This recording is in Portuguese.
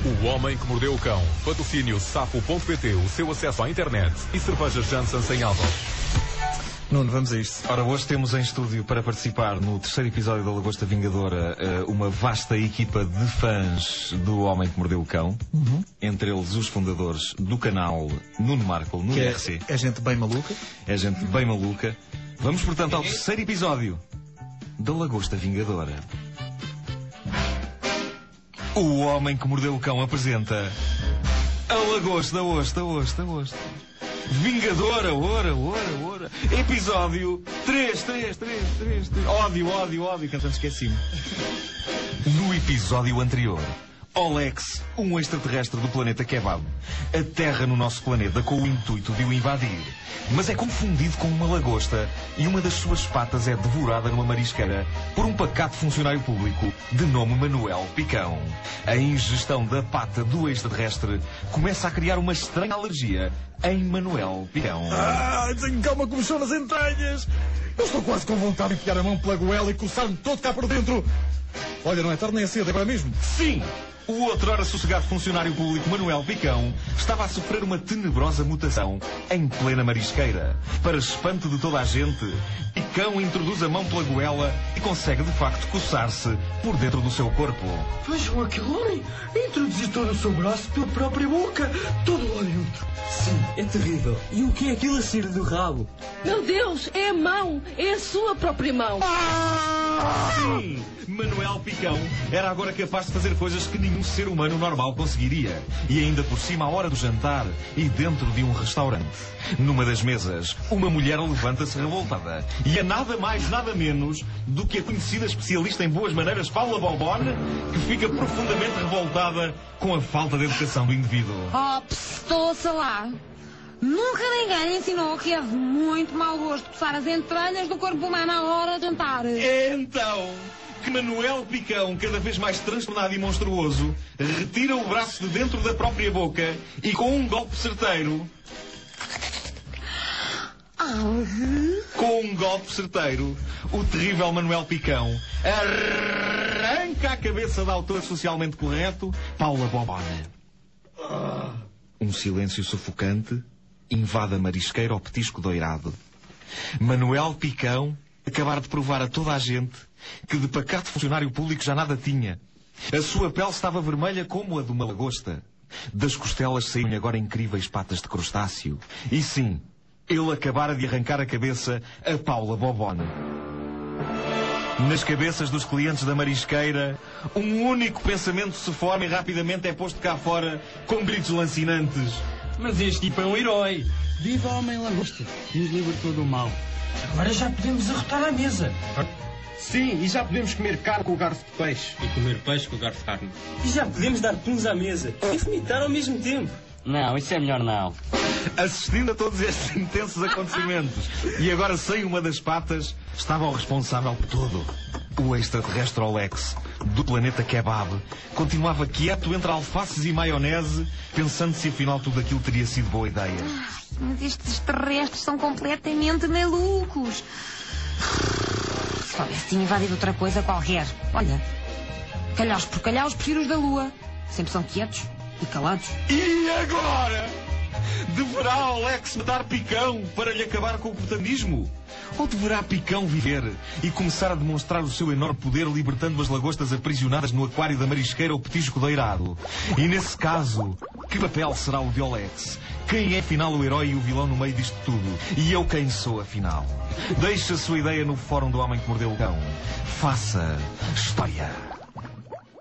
O Homem que Mordeu o Cão. Patrocínio Sapo.pt, o seu acesso à internet. E cerveja Janssen sem álcool. Nuno, vamos a isto. Ora, hoje temos em estúdio para participar no terceiro episódio da Lagosta Vingadora uma vasta equipa de fãs do Homem que Mordeu o Cão. Entre eles os fundadores do canal Nuno Marco no IRC. É gente bem maluca. É gente bem maluca. Vamos, portanto, ao terceiro episódio da Lagosta Vingadora. O Homem que Mordeu o Cão apresenta a Lagosta, Vingadora, ora. Episódio 3. Ódio, que eu esqueci-me. No episódio anterior, Olex, um extraterrestre do planeta Kebab, aterra no nosso planeta com o intuito de o invadir, mas é confundido com uma lagosta e uma das suas patas é devorada numa marisqueira por um pacato funcionário público de nome Manuel Picão. A ingestão da pata do extraterrestre começa a criar uma estranha alergia em Manuel Picão. Tenho calma que me nas entranhas. Eu estou quase com vontade de enfiar a mão pela goela e coçar-me todo cá por dentro. Olha, não é tarde nem é cedo, é agora mesmo. Sim! O outrora sossegado funcionário público Manuel Picão estava a sofrer uma tenebrosa mutação em plena marisqueira. Para espanto de toda a gente, Picão introduz a mão pela goela e consegue de facto coçar-se por dentro do seu corpo. Vejam aquele homem introduzir todo o seu braço pela própria boca, todo lá dentro. Sim, é terrível. E o que é aquilo a sair do rabo? Meu Deus, é a mão, é a sua própria mão. Sim! Manuel Picão era agora capaz de fazer coisas que nenhum ser humano normal conseguiria. E ainda por cima à hora do jantar e dentro de um restaurante. Numa das mesas, uma mulher levanta-se revoltada. E é nada mais, nada menos do que a conhecida especialista em boas maneiras Paula Bobone, que fica profundamente revoltada com a falta de educação do indivíduo. Estou-se lá. Nunca ninguém ensinou que é de muito mau gosto coçar as entranhas do corpo humano à hora de jantar. Então, que Manuel Picão, cada vez mais transtornado e monstruoso, retira o braço de dentro da própria boca e com um golpe certeiro... o terrível Manuel Picão arranca a cabeça da autora socialmente correto, Paula Bobone. Um silêncio sufocante invade a marisqueira ao petisco doirado. Manuel Picão acabar de provar a toda a gente que de pacato funcionário público já nada tinha. A sua pele estava vermelha como a de uma lagosta. Das costelas saíam agora incríveis patas de crustáceo. E sim, ele acabara de arrancar a cabeça a Paula Bobone. Nas cabeças dos clientes da marisqueira, um único pensamento se forma e rapidamente é posto cá fora com gritos lancinantes. Mas este tipo é um herói. Viva o homem lagosta, que nos libertou do mal. Agora já podemos arrotar à mesa. Sim, e já podemos comer carne com o garfo de peixe. E comer peixe com o garfo de carne. E já podemos dar puns à mesa e vomitar ao mesmo tempo. Não, isso é melhor não. Assistindo a todos estes intensos acontecimentos e agora sem uma das patas, estava o responsável por tudo. O extraterrestre Olex, do planeta Kebab, continuava quieto entre alfaces e maionese, pensando se afinal tudo aquilo teria sido boa ideia. Mas estes terrestres são completamente malucos. Se soubesse, tinha invadido outra coisa qualquer. Olha, calhaus por calhaus, prefiro os da Lua. Sempre são quietos e calados. E agora? Deverá Olex matar Picão para lhe acabar com o protagonismo? Ou deverá Picão viver e começar a demonstrar o seu enorme poder libertando as lagostas aprisionadas no aquário da marisqueira ou petisco doirado? E nesse caso, que papel será o de Olex? Quem é afinal o herói e o vilão no meio disto tudo? E eu quem sou afinal? Deixe a sua ideia no fórum do Homem que Mordeu o Cão. Faça história.